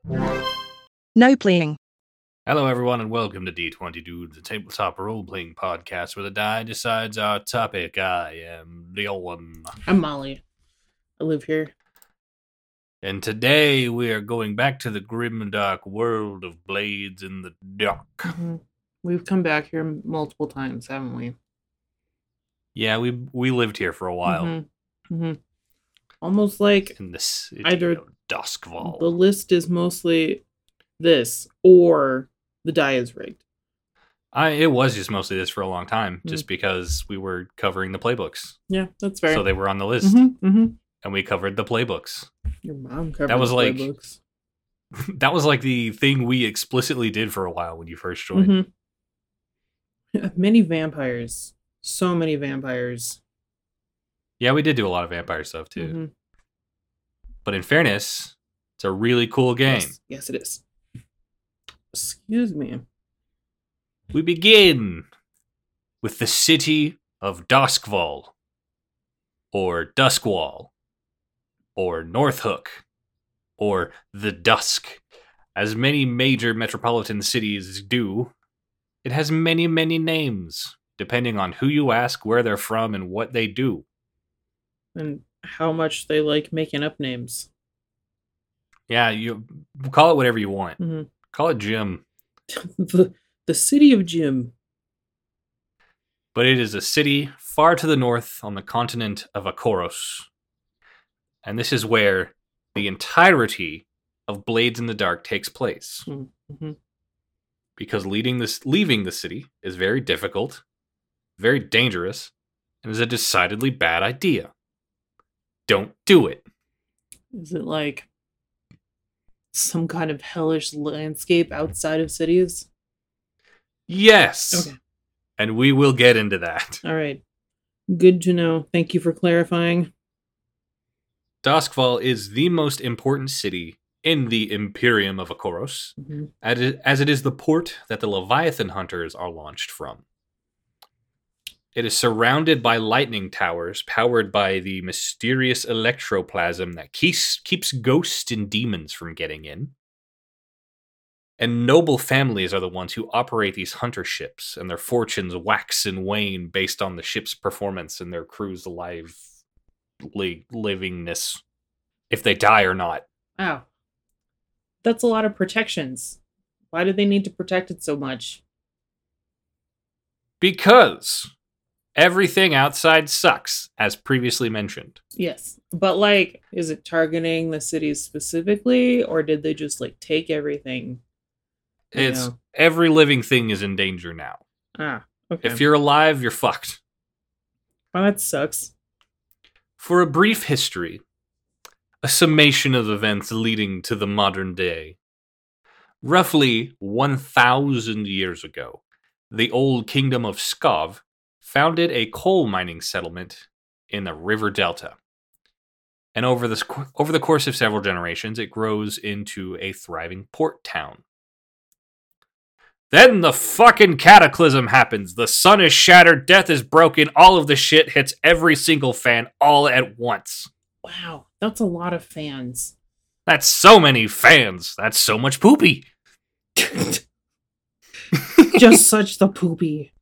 No playing. Hello, everyone, and welcome to D20 Dudes, a tabletop role-playing podcast where the die decides our topic. I am Leon. I'm Molly. I live here. And today we are going back to the grim and dark world of Blades in the Dark. Mm-hmm. We've come back here multiple times, haven't we? Yeah, we lived here for a while. Mm-hmm. Mm-hmm. Almost like in the city either of Duskfall. The list is mostly this, or the die is rigged. It was just mostly this for a long time, just because we were covering the playbooks. Yeah, that's fair. So they were on the list, and we covered the playbooks. Your mom covered that was the like playbooks. That was like the thing we explicitly did for a while when you first joined. Many vampires. So many vampires. Yeah, we did do a lot of vampire stuff too. But in fairness, it's a really cool game. Yes, it is. Excuse me. We begin with the city of Duskfall, or Duskwall, or Northhook, or the Dusk. As many major metropolitan cities do, it has many, many names, depending on who you ask, where they're from, and what they do. And how much they like making up names. Yeah, you call it whatever you want. Call it Jim. The city of Jim. But it is a city far to the north on the continent of Akoros. And this is where the entirety of Blades in the Dark takes place. Because leaving the city is very difficult, very dangerous, and is a decidedly bad idea. Don't do it. Is it like some kind of hellish landscape outside of cities? Yes. Okay. And we will get into that. All right. Good to know. Thank you for clarifying. Duskfall is the most important city in the Imperium of Akoros, as it is the port that the Leviathan hunters are launched from. It is surrounded by lightning towers powered by the mysterious electroplasm that keeps ghosts and demons from getting in. And noble families are the ones who operate these hunter ships, and their fortunes wax and wane based on the ship's performance and their crew's livingness, if they die or not. Wow. That's a lot of protections. Why do they need to protect it so much? Because everything outside sucks, as previously mentioned. Yes. But, like, is it targeting the cities specifically, or did they just, like, take everything? Every living thing is in danger now. Ah, okay. If you're alive, you're fucked. Well, that sucks. For a brief history, a summation of events leading to the modern day. Roughly 1,000 years ago, the old kingdom of Skov founded a coal mining settlement in the river delta. And over the course of several generations, it grows into a thriving port town. Then the fucking cataclysm happens. The sun is shattered, death is broken, all of the shit hits every single fan all at once. Wow, that's a lot of fans. That's so many fans. That's so much poopy. Just such the poopy.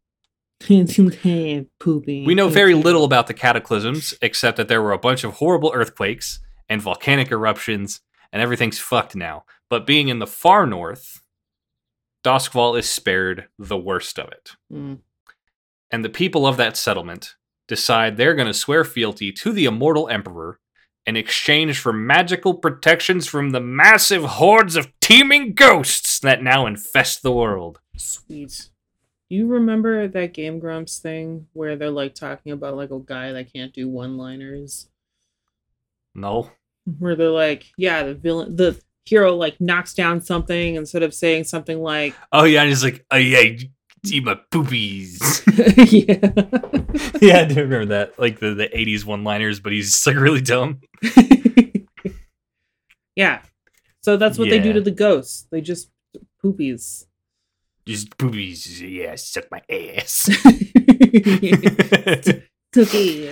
Poopy. We know very little about the cataclysms, except that there were a bunch of horrible earthquakes and volcanic eruptions, and everything's fucked now. But being in the far north, Duskfall is spared the worst of it. And the people of that settlement decide they're going to swear fealty to the immortal emperor in exchange for magical protections from the massive hordes of teeming ghosts that now infest the world. Sweet. Do you remember that Game Grumps thing where they're like talking about like a guy that can't do one-liners? No. Where they're like, yeah, the hero like knocks down something instead of saying something like, oh yeah, and he's like, oh yeah, see my poopies. Yeah. Yeah, I do remember that. Like the 80s one-liners, but he's just like really dumb. Yeah. So that's what they do to the ghosts. They just poopies. Just poopies. Yeah, suck my ass. Cookies.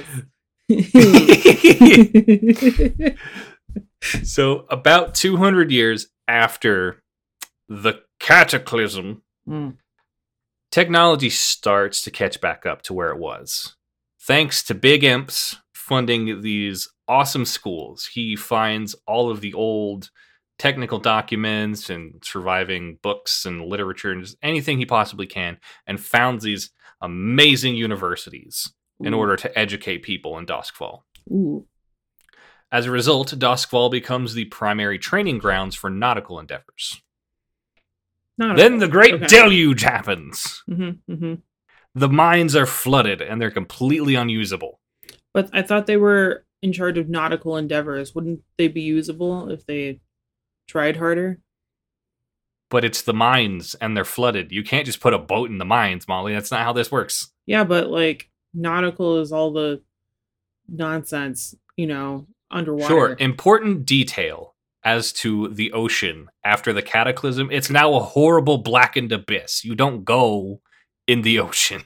So about 200 years after the cataclysm, technology starts to catch back up to where it was. Thanks to Big Imps funding these awesome schools, he finds all of the old technical documents and surviving books and literature and just anything he possibly can, and founds these amazing universities in order to educate people in Doskvol. As a result, Doskvol becomes the primary training grounds for nautical endeavors. Then the great deluge happens. The mines are flooded and they're completely unusable. But I thought they were in charge of nautical endeavors. Wouldn't they be usable if they tried harder? But it's the mines and they're flooded. You can't just put a boat in the mines, Molly. That's not how this works. Yeah, but like nautical is all the nonsense, underwater. Sure. Important detail as to the ocean after the cataclysm. It's now a horrible blackened abyss. You don't go in the ocean.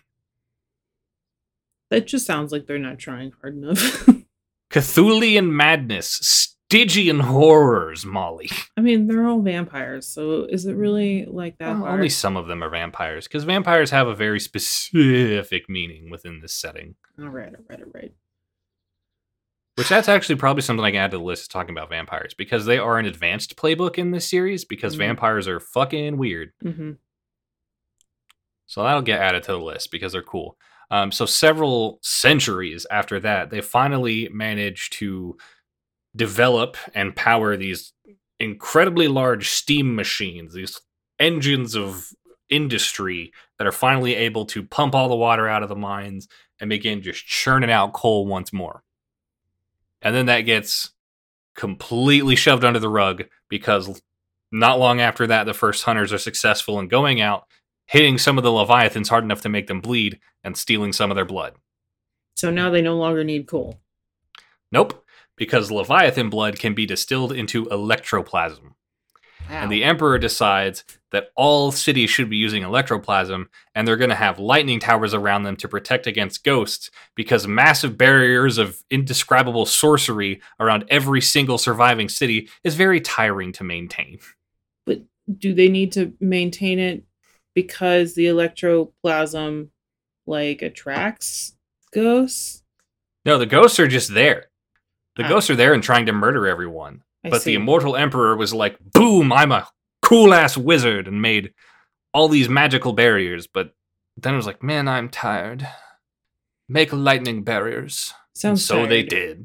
That just sounds like they're not trying hard enough. Cthulian madness, Stygian horrors, Molly. I mean, they're all vampires, so is it really like that hard? Only some of them are vampires, because vampires have a very specific meaning within this setting. All right. Which that's actually probably something I can add to the list talking about vampires, because they are an advanced playbook in this series, because vampires are fucking weird. So that'll get added to the list, because they're cool. So several centuries after that, they finally managed to develop and power these incredibly large steam machines, these engines of industry that are finally able to pump all the water out of the mines and begin just churning out coal once more. And then that gets completely shoved under the rug because not long after that, the first hunters are successful in going out, hitting some of the Leviathans hard enough to make them bleed, and stealing some of their blood. So now they no longer need coal. Nope, because Leviathan blood can be distilled into electroplasm. And the Emperor decides that all cities should be using electroplasm, and they're going to have lightning towers around them to protect against ghosts, because massive barriers of indescribable sorcery around every single surviving city is very tiring to maintain. But do they need to maintain it because the electroplasm, attracts ghosts? No, the ghosts are just there. The ghosts are there and trying to murder everyone. But the immortal emperor was like, boom, I'm a cool-ass wizard, and made all these magical barriers. But then it was like, man, I'm tired. Make lightning barriers. Sounds so tired. They did.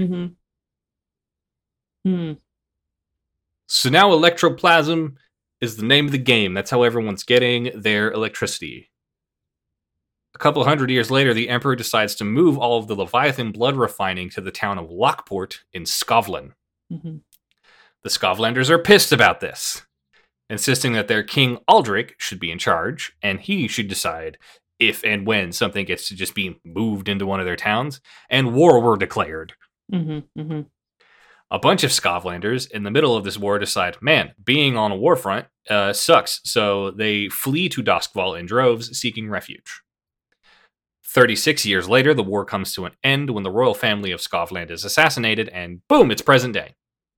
So now electroplasm is the name of the game. That's how everyone's getting their electricity. A couple hundred years later, the emperor decides to move all of the Leviathan blood refining to the town of Lockport in Scotland. The Scotlanders are pissed about this, insisting that their king Aldrich should be in charge, and he should decide if and when something gets to just be moved into one of their towns, and war were declared. A bunch of Scotlanders in the middle of this war decide, man, being on a war front sucks, so they flee to Doskvol in droves, seeking refuge. 36 years later, the war comes to an end when the royal family of Scotland is assassinated, and boom, it's present day.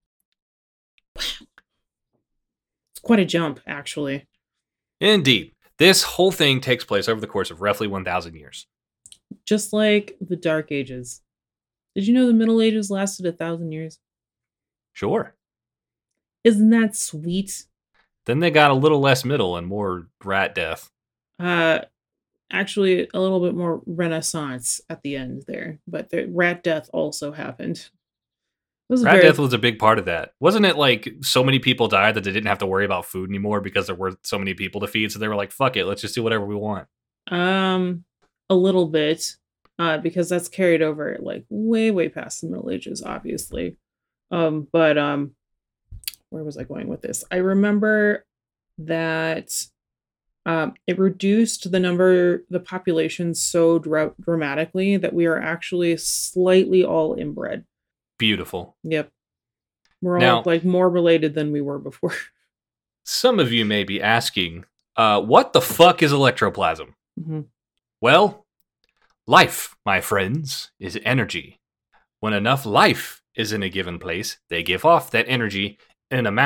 It's quite a jump, actually. Indeed. This whole thing takes place over the course of roughly 1,000 years. Just like the Dark Ages. Did you know the Middle Ages lasted 1,000 years? Sure. Isn't that sweet? Then they got a little less middle and more rat death. Actually, a little bit more Renaissance at the end there. But the rat death also happened. Rat death was a big part of that. Wasn't it like so many people died that they didn't have to worry about food anymore because there were so many people to feed? So they were like, fuck it, let's just do whatever we want. A little bit. Because that's carried over way, way past the Middle Ages, obviously. But where was I going with this? I remember that it reduced the population so dramatically that we are actually slightly all inbred. Beautiful. Yep. We're all more related than we were before. Some of you may be asking, what the fuck is electroplasm? Well, life, my friends, is energy. When enough life is in a given place, they give off that energy in amounts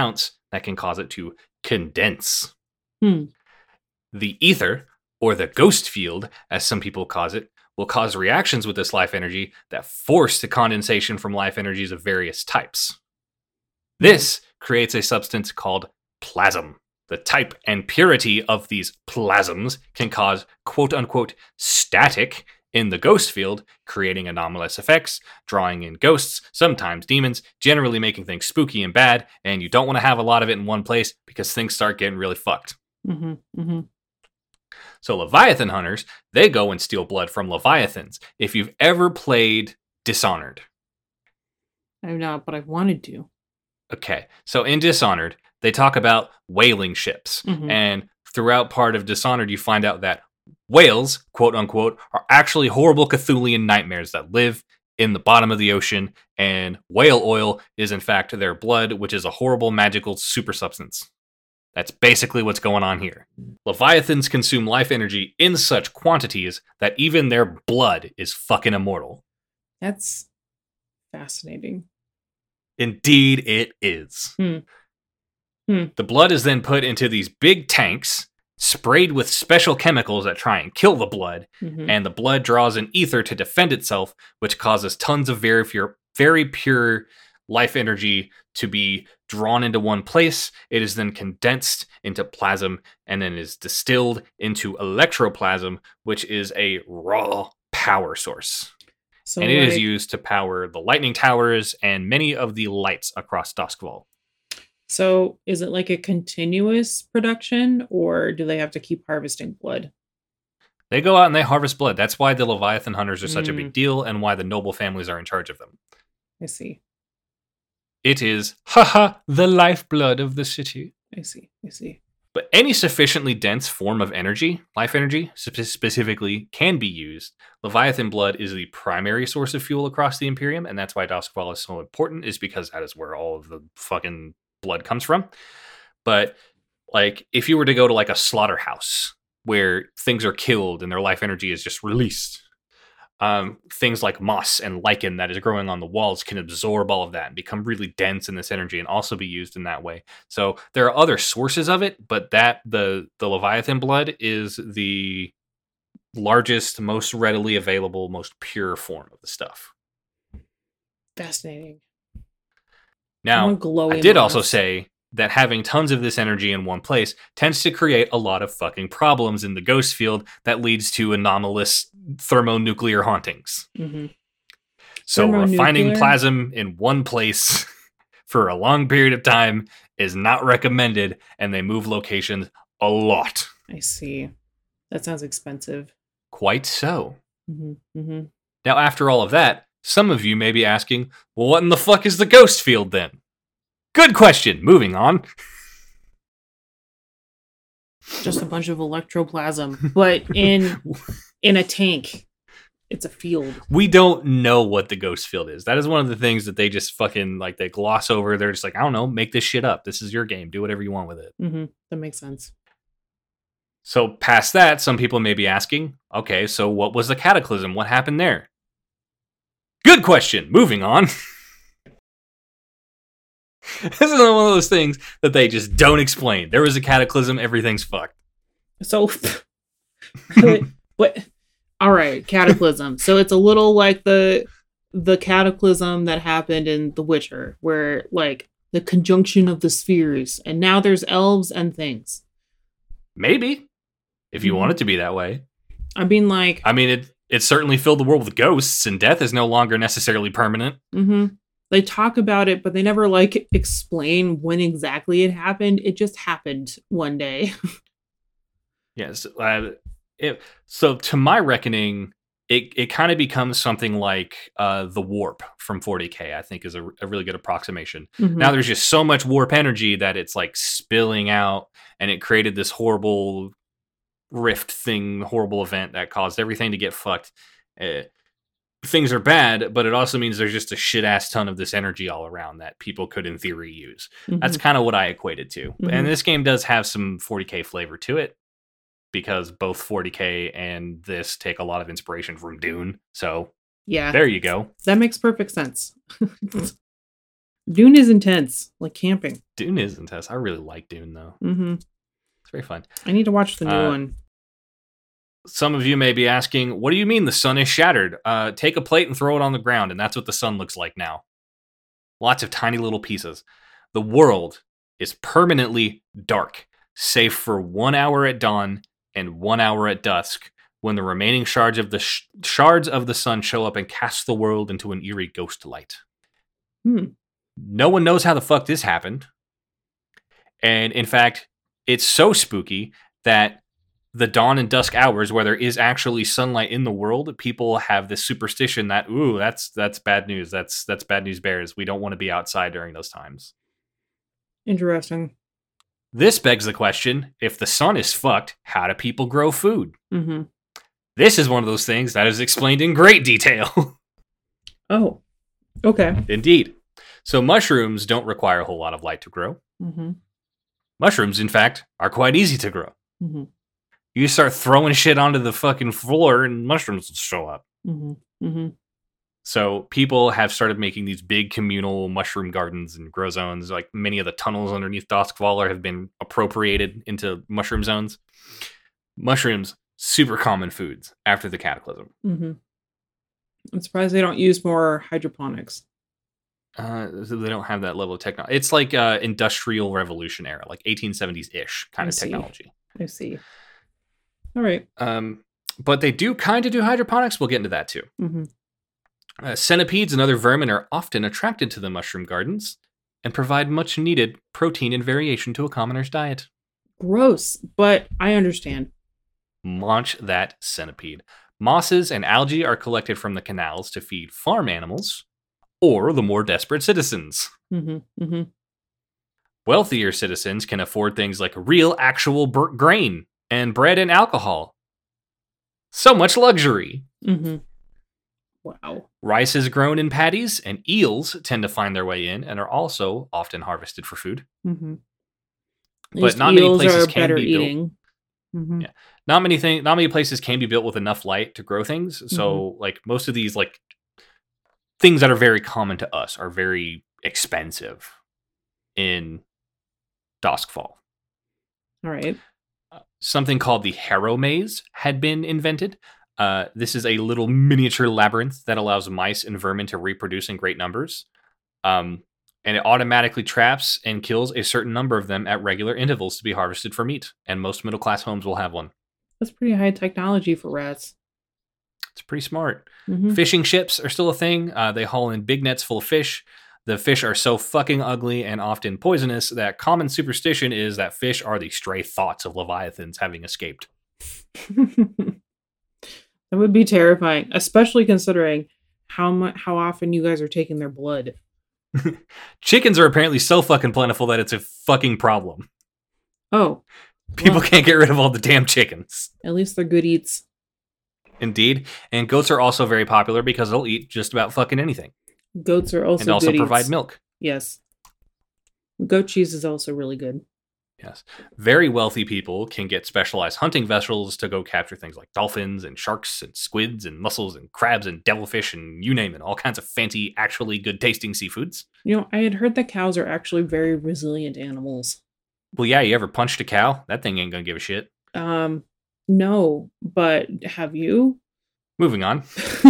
that can cause it to condense. Hmm. The ether, or the ghost field, as some people call it, will cause reactions with this life energy that force the condensation from life energies of various types. This creates a substance called plasm. The type and purity of these plasms can cause quote-unquote static in the ghost field, creating anomalous effects, drawing in ghosts, sometimes demons, generally making things spooky and bad, and you don't want to have a lot of it in one place because things start getting really fucked. Mm-hmm. Mm-hmm. So Leviathan hunters, they go and steal blood from Leviathans. If you've ever played Dishonored. I've not, but I've wanted to. Okay, so in Dishonored, they talk about whaling ships. Mm-hmm. And throughout part of Dishonored, you find out that whales, quote unquote, are actually horrible Cthulhian nightmares that live in the bottom of the ocean. And whale oil is, in fact, their blood, which is a horrible magical super substance. That's basically what's going on here. Leviathans consume life energy in such quantities that even their blood is fucking immortal. That's fascinating. Indeed, it is. The blood is then put into these big tanks, sprayed with special chemicals that try and kill the blood, and the blood draws an ether to defend itself, which causes tons of very pure life energy to be drawn into one place. It is then condensed into plasm and then is distilled into electroplasm, which is a raw power source. So and it is used to power the lightning towers and many of the lights across Duskwall. So is it like a continuous production, or do they have to keep harvesting blood? They go out and they harvest blood. That's why the Leviathan hunters are such a big deal and why the noble families are in charge of them. I see. It is, the lifeblood of the city. I see. But any sufficiently dense form of energy, life energy specifically, can be used. Leviathan blood is the primary source of fuel across the Imperium, and that's why Duskwall is so important, is because that is where all of the fucking blood comes from. But like, if you were to go to like a slaughterhouse where things are killed and their life energy is just released, things like moss and lichen that is growing on the walls can absorb all of that and become really dense in this energy and also be used in that way. So there are other sources of it, but that the Leviathan blood is the largest, most readily available, most pure form of the stuff. Fascinating. Now, I did also say that having tons of this energy in one place tends to create a lot of fucking problems in the ghost field that leads to anomalous thermonuclear hauntings. So refining plasm in one place for a long period of time is not recommended, and they move locations a lot. I see. That sounds expensive. Quite so. Now, after all of that, some of you may be asking, well, what in the fuck is the ghost field then? Good question. Moving on. Just a bunch of electroplasm, but in a tank. It's a field. We don't know what the ghost field is. That is one of the things that they just fucking, like, they gloss over. They're just like, I don't know, make this shit up. This is your game. Do whatever you want with it. That makes sense. So past that, some people may be asking, okay, so what was the cataclysm? What happened there? Good question. Moving on. This is one of those things that they just don't explain. There was a cataclysm. Everything's fucked. So, what? All right, cataclysm. So it's a little like the cataclysm that happened in The Witcher, where like the conjunction of the spheres, and now there's elves and things. Maybe, if you want it to be that way. I mean, it certainly filled the world with ghosts, and death is no longer necessarily permanent. They talk about it, but they never like explain when exactly it happened. It just happened one day. Yes. So to my reckoning, it kind of becomes something like the warp from 40K, I think is a really good approximation. Now there's just so much warp energy that it's like spilling out, and it created this horrible rift thing, horrible event that caused everything to get fucked. Things are bad, but it also means there's just a shit ass ton of this energy all around that people could in theory use. That's kind of what I equated to. And this game does have some 40K flavor to it, because both 40K and this take a lot of inspiration from Dune. So yeah, there you go. That makes perfect sense. Dune is intense, like camping. Dune is intense. I really like Dune, though. Mm-hmm. It's very fun. I need to watch the new one. Some of you may be asking, what do you mean the sun is shattered? Take a plate and throw it on the ground, and that's what the sun looks like now. Lots of tiny little pieces. The world is permanently dark, save for 1 hour at dawn and 1 hour at dusk, when the remaining shards of the shards of the sun show up and cast the world into an eerie ghost light. No one knows how the fuck this happened. And in fact, it's so spooky that the dawn and dusk hours, where there is actually sunlight in the world, people have this superstition that, ooh, that's bad news. That's bad news bears. We don't want to be outside during those times. Interesting. This begs the question, if the sun is fucked, how do people grow food? Mm-hmm. This is one of those things that is explained in great detail. Oh, okay. Indeed. So mushrooms don't require a whole lot of light to grow. Mm-hmm. Mushrooms, in fact, are quite easy to grow. Mm-hmm. You start throwing shit onto the fucking floor and mushrooms will show up. Mm-hmm. Mm-hmm. So people have started making these big communal mushroom gardens and grow zones. Like many of the tunnels underneath Duskvalar have been appropriated into mushroom zones. Mushrooms, super common foods after the Cataclysm. Mm-hmm. I'm surprised they don't use more hydroponics. So they don't have that level of technology. It's like Industrial Revolution era, like 1870s-ish kind of technology. I see. All right. But they do kind of do hydroponics. We'll get into that too. Mm-hmm. Centipedes and other vermin are often attracted to the mushroom gardens and provide much needed protein and variation to a commoner's diet. Gross, but I understand. Launch that centipede. Mosses and algae are collected from the canals to feed farm animals or the more desperate citizens. Mm-hmm. Mm-hmm. Wealthier citizens can afford things like real, actual grain and bread and alcohol. So much luxury. Mm-hmm. Wow. Rice is grown in paddies, and eels tend to find their way in and are also often harvested for food. Mm-hmm. But not many places can be eating. built. Mm-hmm. Yeah, not many places can be built with enough light to grow things. So, like most of these, like things that are very common to us, are very expensive in Duskfall. All right. Something called the Harrow Maze had been invented. This is a little miniature labyrinth that allows mice and vermin to reproduce in great numbers. And it automatically traps and kills a certain number of them at regular intervals to be harvested for meat. And most middle-class homes will have one. That's pretty high technology for rats. It's pretty smart. Mm-hmm. Fishing ships are still a thing. They haul in big nets full of fish. The fish are so fucking ugly and often poisonous that common superstition is that fish are the stray thoughts of leviathans having escaped. That would be terrifying, especially considering how often you guys are taking their blood. Chickens are apparently so fucking plentiful that it's a fucking problem. Oh. People can't get rid of all the damn chickens. At least they're good eats. Indeed. And goats are also very popular because they'll eat just about fucking anything. Goats are also and also good provide eats. Milk. Yes. Goat cheese is also really good. Yes. Very wealthy people can get specialized hunting vessels to go capture things like dolphins and sharks and squids and mussels and crabs and devilfish and you name it. All kinds of fancy, actually good tasting seafoods. You know, I had heard that cows are actually very resilient animals. Well, yeah, you ever punched a cow? That thing ain't gonna give a shit. No, but have you? Moving on.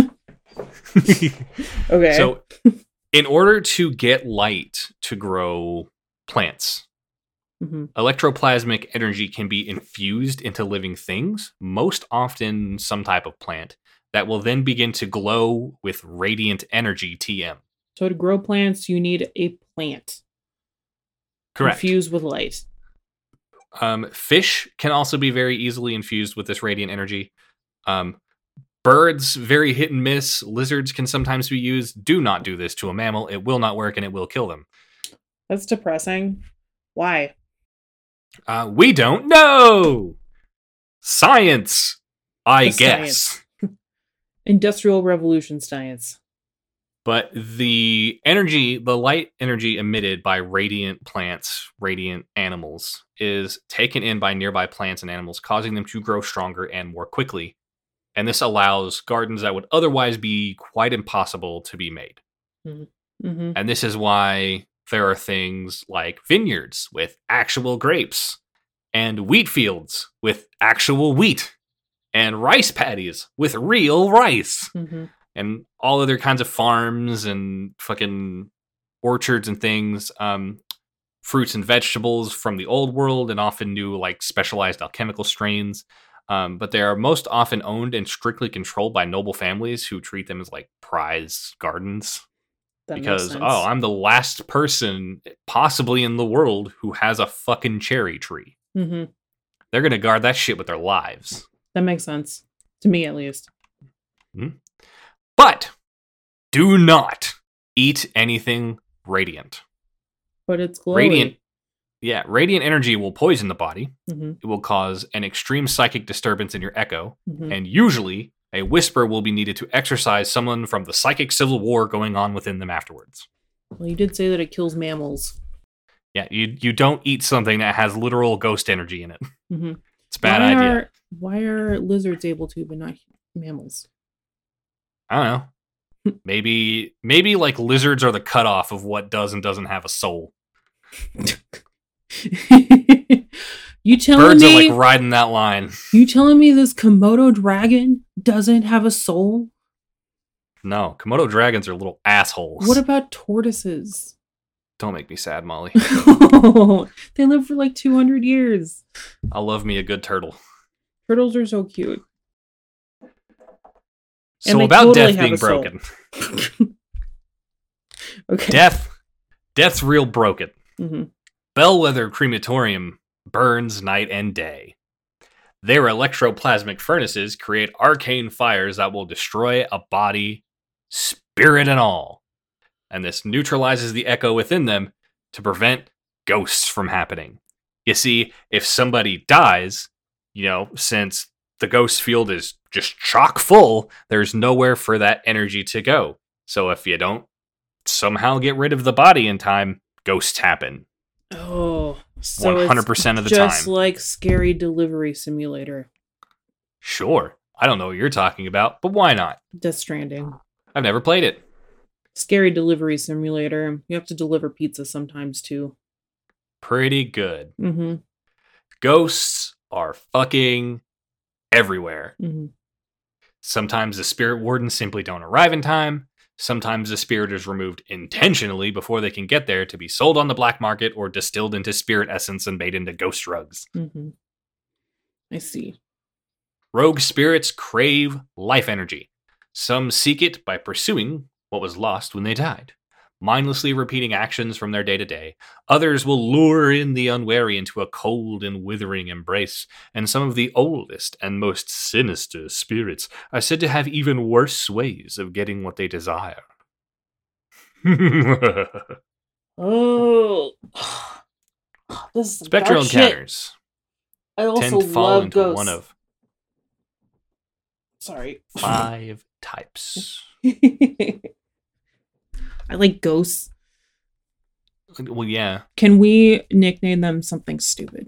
Okay. So, in order to get light to grow plants, electroplasmic energy can be infused into living things, most often some type of plant, that will then begin to glow with radiant energy, TM. So to grow plants, you need a plant. Correct. Infused with light. Fish can also be very easily infused with this radiant energy. Birds, very hit and miss. Lizards can sometimes be used. Do not do this to a mammal. It will not work and it will kill them. That's depressing. Why? We don't know. Science, I guess. Science. Industrial Revolution science. But the energy, the light energy emitted by radiant plants, radiant animals, is taken in by nearby plants and animals, causing them to grow stronger and more quickly. And this allows gardens that would otherwise be quite impossible to be made. Mm-hmm. And this is why there are things like vineyards with actual grapes, and wheat fields with actual wheat, and rice paddies with real rice, and all other kinds of farms and fucking orchards and things, fruits and vegetables from the old world, and often new, like, specialized alchemical strains. But they are most often owned and strictly controlled by noble families who treat them as, like, prize gardens. Because, I'm the last person possibly in the world who has a fucking cherry tree. They're going to guard that shit with their lives. That makes sense. To me, at least. But do not eat anything radiant. But it's glowing. Radiant energy will poison the body. It will cause an extreme psychic disturbance in your echo. And usually, a whisper will be needed to exorcise someone from the psychic civil war going on within them afterwards. Well, you did say that it kills mammals. Yeah, you don't eat something that has literal ghost energy in it. It's a bad idea. Why are lizards able to, but not mammals? I don't know. Maybe like lizards are the cutoff of what does and doesn't have a soul. You telling Birds me are like riding that line. You telling me this Komodo dragon doesn't have a soul? No, Komodo dragons are little assholes. What about tortoises? Don't make me sad, Molly. They live for like 200 years. I love me a good turtle. Turtles are so cute. So about death being broken. Okay. Death's real broken. Bellwether Crematorium burns night and day. Their electroplasmic furnaces create arcane fires that will destroy a body, spirit and all. And this neutralizes the echo within them to prevent ghosts from happening. You see, if somebody dies, since the ghost field is just chock full, there's nowhere for that energy to go. So if you don't somehow get rid of the body in time, ghosts happen. Oh, so 100% of the time. Just like Scary Delivery Simulator. Sure. I don't know what you're talking about, but why not? Death Stranding. I've never played it. Scary Delivery Simulator. You have to deliver pizza sometimes, too. Pretty good. Ghosts are fucking everywhere. Sometimes the spirit wardens simply don't arrive in time. Sometimes the spirit is removed intentionally before they can get there to be sold on the black market or distilled into spirit essence and made into ghost drugs. I see. Rogue spirits crave life energy. Some seek it by pursuing what was lost when they died, mindlessly repeating actions from their day-to-day. Others will lure in the unwary into a cold and withering embrace, and some of the oldest and most sinister spirits are said to have even worse ways of getting what they desire. Oh, this is Spectral encounters. I also tend to fall love into ghosts. one of 5 types. I like ghosts. Well, yeah. Can we nickname them something stupid?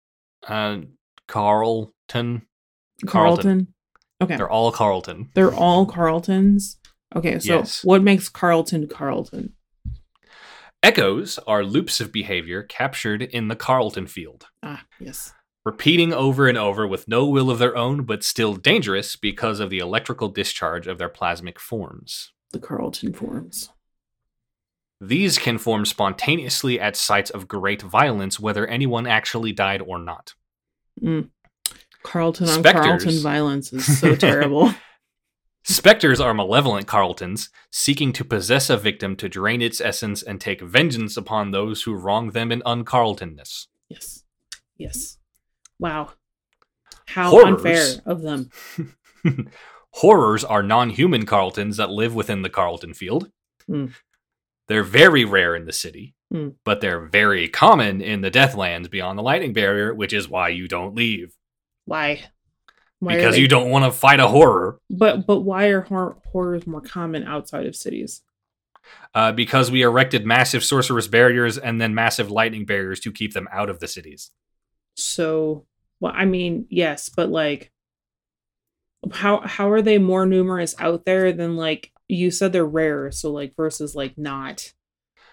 Carlton. Okay. They're all Carlton. They're all Carltons? Okay, so Yes. What makes Carlton Carlton? Echoes are loops of behavior captured in the Carlton field. Ah, yes. Repeating over and over with no will of their own, but still dangerous because of the electrical discharge of their plasmic forms. The Carlton forms. These can form spontaneously at sites of great violence, whether anyone actually died or not. Carlton on Carlton violence is so terrible. Spectres are malevolent Carltons, seeking to possess a victim to drain its essence and take vengeance upon those who wrong them in un-Carltonness. Yes. Wow. How Horrors. Unfair of them. Horrors are non-human Carltons that live within the Carlton field. They're very rare in the city, but they're very common in the Deathlands beyond the lightning barrier, which is why you don't leave. Why because you don't want to fight a horror. But why are horrors more common outside of cities? Because we erected massive sorceress barriers and then massive lightning barriers to keep them out of the cities. So, well, I mean, yes, but like, how are they more numerous out there than, like, you said they're rare, so like versus like not?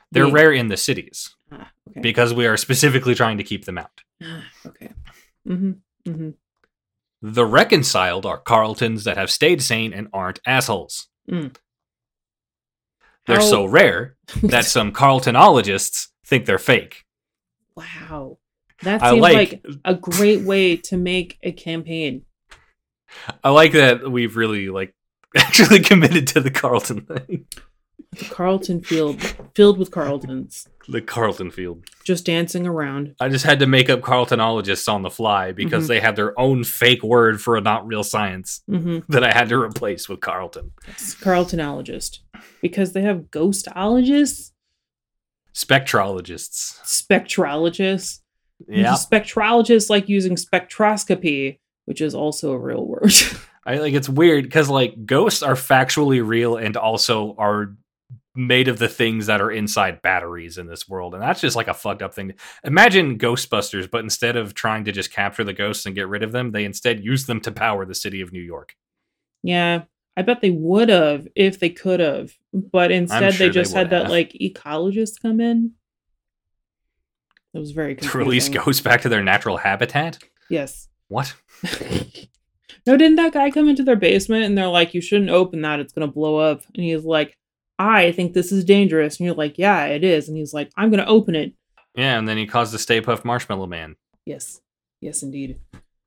They're rare in the cities Okay. because we are specifically trying to keep them out. Okay. Mm-hmm. Mm-hmm. The reconciled are Carltons that have stayed sane and aren't assholes. They're so rare that some Carltonologists think they're fake. Wow. That seems like a great way to make a campaign. I like that we've really actually committed to the Carlton thing. The Carlton field filled with Carltons. The Carlton field. Just dancing around. I just had to make up Carltonologists on the fly because they had their own fake word for a not real science that I had to replace with Carlton. It's Carltonologist. Because they have ghostologists? Spectrologists. Spectrologists? Yeah. Spectrologists like using spectroscopy, which is also a real word. It's weird because ghosts are factually real and also are made of the things that are inside batteries in this world, and that's just a fucked up thing. Imagine Ghostbusters, but instead of trying to just capture the ghosts and get rid of them, they instead use them to power the city of New York. Yeah, I bet they would have if they could have, but instead they just had that ecologist come in. It was very confusing. To release ghosts back to their natural habitat? Yes. What? No, didn't that guy come into their basement and they're like, you shouldn't open that, it's going to blow up. And he's like, I think this is dangerous. And you're like, yeah, it is. And he's like, I'm going to open it. Yeah, and then he caused the Stay Puft Marshmallow Man. Yes. Yes, indeed.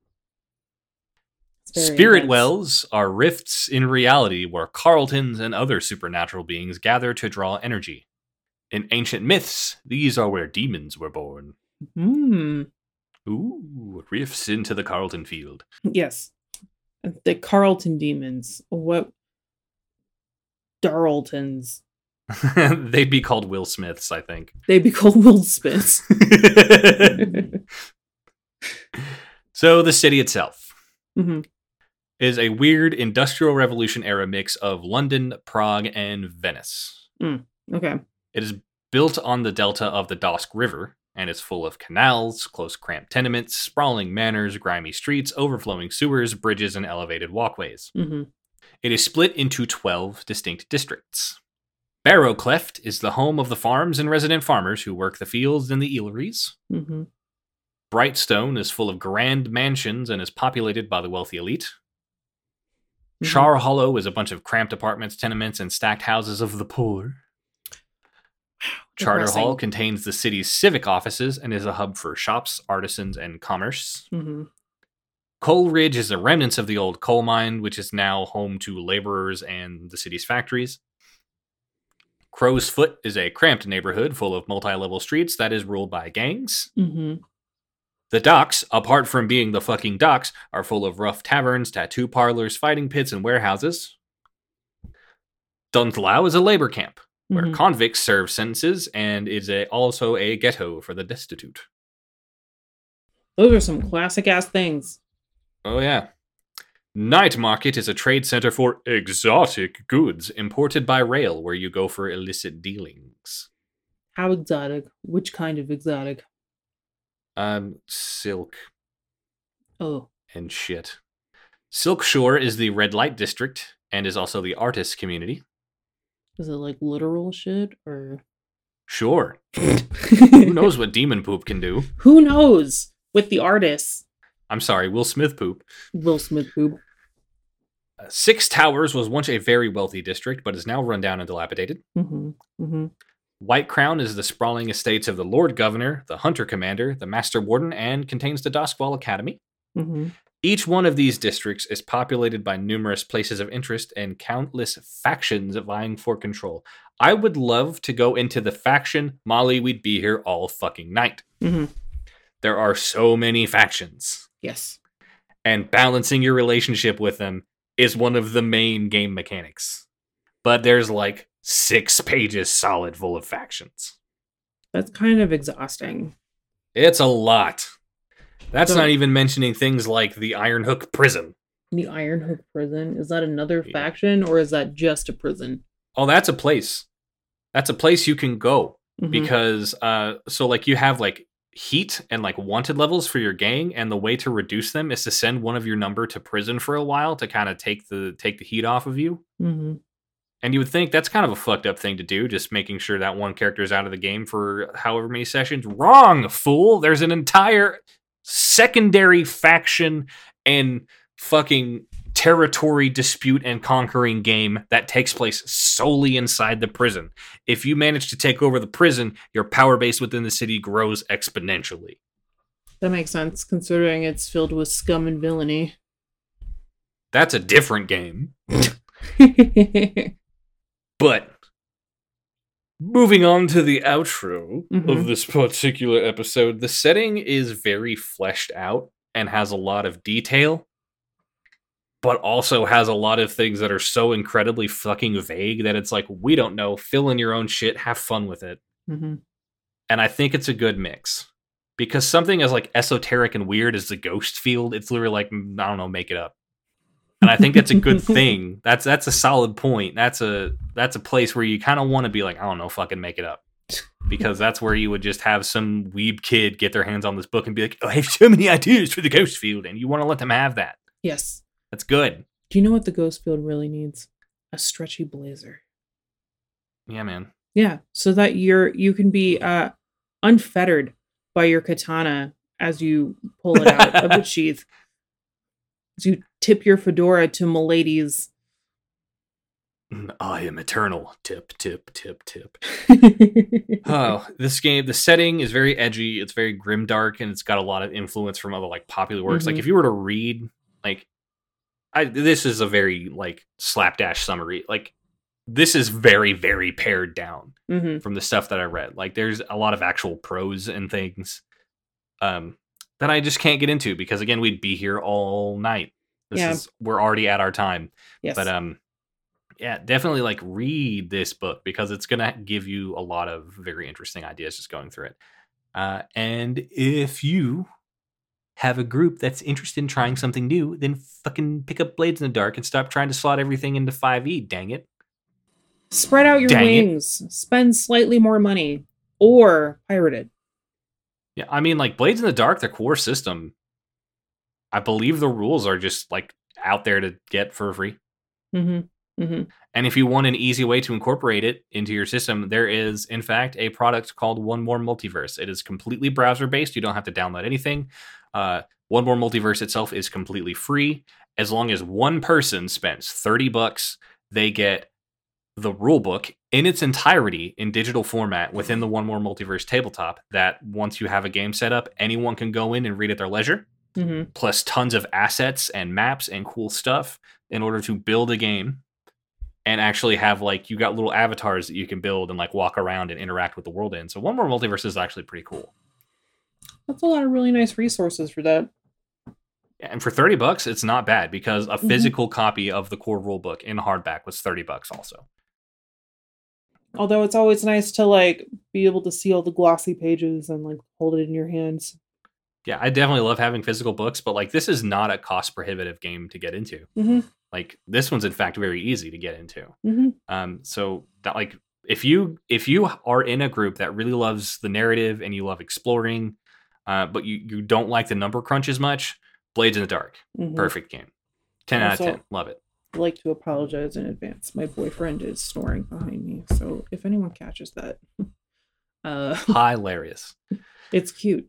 Spirit wells are rifts in reality where Carltons and other supernatural beings gather to draw energy. In ancient myths, these are where demons were born. Ooh, rifts into the Carlton field. Yes. The Carlton demons. What? Darltons. They'd be called Will Smiths, I think. They'd be called Will Smiths. So the city itself is a weird Industrial Revolution era mix of London, Prague, and Venice. Okay. It is built on the delta of the Dosk River, and is full of canals, close cramped tenements, sprawling manors, grimy streets, overflowing sewers, bridges, and elevated walkways. It is split into 12 distinct districts. Barrowcleft is the home of the farms and resident farmers who work the fields and the ealeries. Brightstone is full of grand mansions and is populated by the wealthy elite. Char Hollow is a bunch of cramped apartments, tenements, and stacked houses of the poor. Charter Hall contains the city's civic offices and is a hub for shops, artisans, and commerce. Coal Ridge is the remnants of the old coal mine, which is now home to laborers and the city's factories. Crow's Foot is a cramped neighborhood full of multi-level streets that is ruled by gangs. The docks, apart from being the fucking docks, are full of rough taverns, tattoo parlors, fighting pits, and warehouses. Duntlau is a labor camp, where convicts serve sentences and is also a ghetto for the destitute. Those are some classic-ass things. Oh, yeah. Night Market is a trade center for exotic goods imported by rail, where you go for illicit dealings. How exotic? Which kind of exotic? Silk. Oh. And shit. Silk Shore is the red light district and is also the artist community. Is it literal shit or? Sure. Who knows what demon poop can do? Who knows with the artists? I'm sorry, Will Smith poop. Will Smith poop. Six Towers was once a very wealthy district, but is now run down and dilapidated. White Crown is the sprawling estates of the Lord Governor, the Hunter Commander, the Master Warden, and contains the Doskwall Academy. Each one of these districts is populated by numerous places of interest and countless factions vying for control. I would love to go into the faction. Molly, we'd be here all fucking night. There are so many factions. Yes. And balancing your relationship with them is one of the main game mechanics. But there's 6 pages solid full of factions. That's kind of exhausting. It's a lot. That's not even mentioning things like the Iron Hook Prison. The Iron Hook Prison? Is that another faction or is that just a prison? Oh, that's a place. That's a place you can go. Because, you have heat and wanted levels for your gang, and the way to reduce them is to send one of your number to prison for a while to kind of take the heat off of you. And you would think that's kind of a fucked up thing to do, just making sure that one character is out of the game for however many sessions. Wrong, fool! There's an entire secondary faction and fucking territory dispute and conquering game that takes place solely inside the prison. If you manage to take over the prison, your power base within the city grows exponentially. That makes sense, considering it's filled with scum and villainy. That's a different game. But moving on to the outro of this particular episode, the setting is very fleshed out and has a lot of detail, but also has a lot of things that are so incredibly fucking vague that it's like, we don't know, fill in your own shit, have fun with it. And I think it's a good mix. Because something as like esoteric and weird as the ghost field, it's literally like, I don't know, make it up. And I think that's a good thing. That's a solid point. That's a place where you kind of want to be like, I don't know, fucking make it up. Because that's where you would just have some weeb kid get their hands on this book and be like, oh, I have so many ideas for the ghost field, and you want to let them have that. Yes. That's good. Do you know what the ghost field really needs? A stretchy blazer. Yeah, man. Yeah, so that you can be unfettered by your katana as you pull it out of the sheath. As you tip your fedora to milady's. I am eternal. Tip, tip, tip, tip. Oh, this game, the setting is very edgy. It's very grimdark, and it's got a lot of influence from other like popular works. Like if you were to read, like, this is a very like slapdash summary. Like, this is very, very pared down from the stuff that I read. Like, there's a lot of actual prose and things that I just can't get into because, again, we'd be here all night. We're already at our time. Yes. But yeah, definitely like read this book because it's gonna give you a lot of very interesting ideas just going through it. And if you have a group that's interested in trying something new, then fucking pick up Blades in the Dark and stop trying to slot everything into 5e. Dang it. Spread out your wings. Spend slightly more money. Or pirate it. Yeah, I mean, like, Blades in the Dark, the core system, I believe the rules are just, like, out there to get for free. And if you want an easy way to incorporate it into your system, there is, in fact, a product called One More Multiverse. It is completely browser-based. You don't have to download anything. One More Multiverse itself is completely free. As long as one person spends $30, they get the rulebook in its entirety in digital format within the One More Multiverse tabletop that once you have a game set up, anyone can go in and read at their leisure, plus tons of assets and maps and cool stuff in order to build a game and actually have, like, you got little avatars that you can build and, like, walk around and interact with the world in. So One More Multiverse is actually pretty cool. That's a lot of really nice resources for that. And for $30, it's not bad because a physical copy of the core rulebook in hardback was $30 also. Although it's always nice to, like, be able to see all the glossy pages and, like, hold it in your hands. Yeah, I definitely love having physical books, but, like, this is not a cost-prohibitive game to get into. Like, this one's, in fact, very easy to get into. So, that, like, if you are in a group that really loves the narrative and you love exploring, but you don't like the number crunch as much, Blades in the Dark. Perfect game. 10 out of 10. Love it. I'd like to apologize in advance. My boyfriend is snoring behind me, so if anyone catches that, hilarious. It's cute.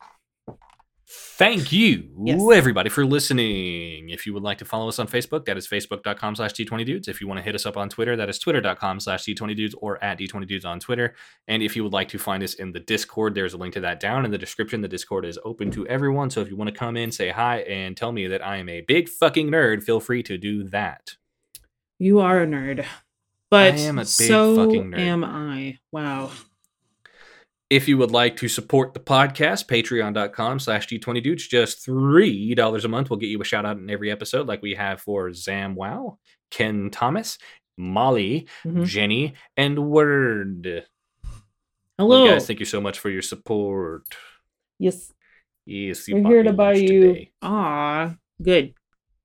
Thank you, everybody, for listening. If you would like to follow us on Facebook, that is facebook.com/D20dudes. If you want to hit us up on Twitter, that is twitter.com/D20dudes or at D20dudes on Twitter. And if you would like to find us in the Discord, there's a link to that down in the description. The Discord is open to everyone. So if you want to come in, say hi, and tell me that I am a big fucking nerd, feel free to do that. You are a nerd. But I am a big fucking nerd. Am I. Wow. If you would like to support the podcast, patreon.com/D20dudes, just $3 a month will get you a shout out in every episode, like we have for Zam Wow, Ken Thomas, Molly, Jenny, and Word. Hello. Well, guys, thank you so much for your support. Yes. Yes, we're here to buy you. Today. Aw, good.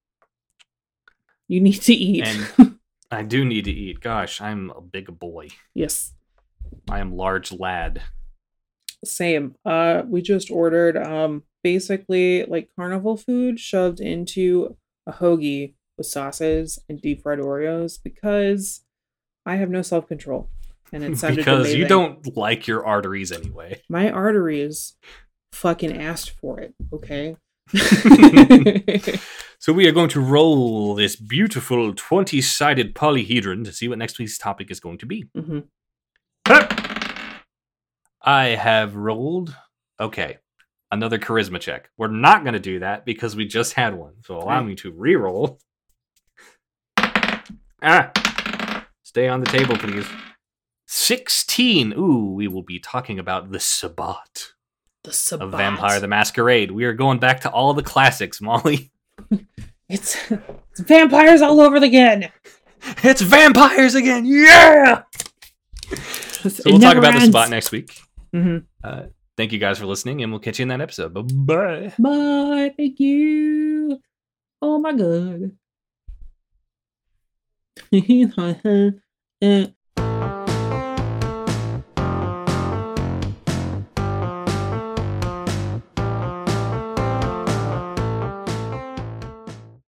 You need to eat. And I do need to eat. Gosh, I'm a big boy. Yes. I am large lad. Same. We just ordered basically like carnival food shoved into a hoagie with sauces and deep fried Oreos because I have no self-control. And it sounded because amazing. you don't like your arteries anyway. My arteries fucking asked for it, okay? So we are going to roll this beautiful 20-sided polyhedron to see what next week's topic is going to be. Mm-hmm. I have rolled. Okay. Another charisma check. We're not going to do that because we just had one. So allow me to re-roll. Stay on the table, please. 16. Ooh, we will be talking about the Sabbat. The Sabbat. Of Vampire the Masquerade. We are going back to all the classics, Molly. It's vampires all over again. It's vampires again. Yeah! So we'll talk about the Sabbat next week. Mm-hmm. Thank you guys for listening, and we'll catch you in that episode. Bye-bye. Bye. Thank you. Oh, my God.